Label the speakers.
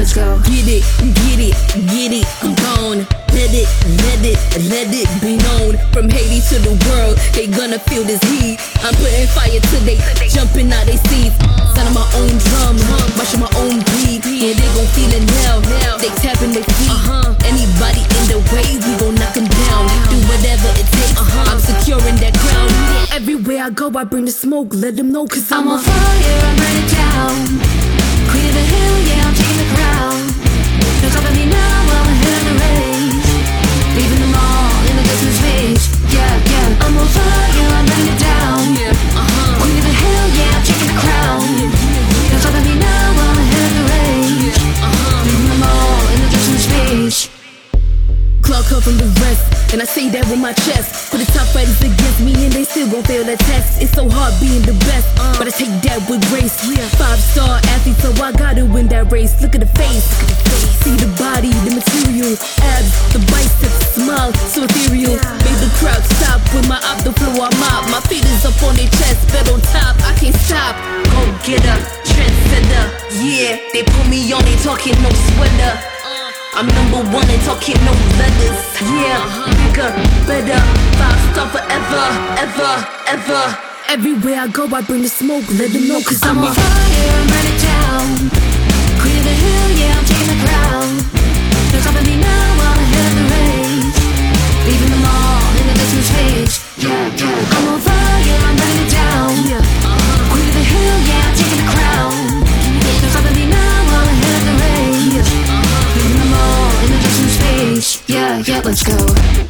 Speaker 1: let's go.
Speaker 2: Get it, I'm gone. Let it be known. From Haiti to the world, they gonna feel this heat. I'm putting fire till they jumping out they seats. Sounding my own drum, marching my own beat. Yeah, they gon' feel it now. They tapping their feet. Anybody in the way, we gon' knock them down. Do whatever it takes, I'm securing that crown. Everywhere I go, I bring the smoke. Let them know, cause
Speaker 1: I'm on fire, I'm burning down. Queen of the hill, yeah, I'm taking the crown. They're stopping me now, I'm ahead of the race. Leaving them all in the distance reach. Yeah, I'm on fire, I'm burning it down. Queen of the hill, yeah, I'm taking the crown. They're stopping me now, I'm ahead of the race. Leaving them all in the distance reach.
Speaker 2: Clark up from the rest, and I say that with my chest. For the top fighters against me, and they still gon' fail that test. It's so hard being the best, but I take that with grace. 5-star athlete, so I gotta win that race. Look at the face, see the body, the material, abs, the biceps, smile, so ethereal. Make the crowd stop with my op, the flow I mop. My feet is up on their chest, bed on top, I can't stop. Go get up, trendsetter, yeah. They put me on, they talking no sweater. I'm number one and talking no letters. Yeah, bigger, better, 5-star forever, ever. Everywhere I go, I bring the smoke. Let them know, cause
Speaker 1: I'm on fire, I'm burning down. Queen of the hill, yeah, I'm taking the crown. They're stopping me now, I'm ahead of the race. Leaving them all in the distance reach. Yeah, I'm on fire, I'm burning it down. Queen of the hill, yeah, I'm taking the crown. They're stopping me now, I'm ahead of the race. Leaving them all in the distance reach. Yeah, let's go.